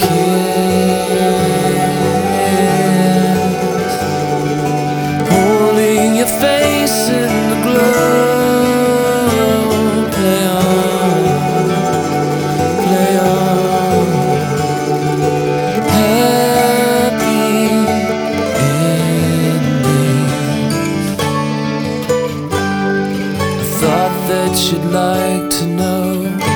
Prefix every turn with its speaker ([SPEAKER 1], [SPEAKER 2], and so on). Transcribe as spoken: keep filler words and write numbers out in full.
[SPEAKER 1] kiss, holding your face in the glow. Play on, play on. Happy endings. I thought that you'd like to know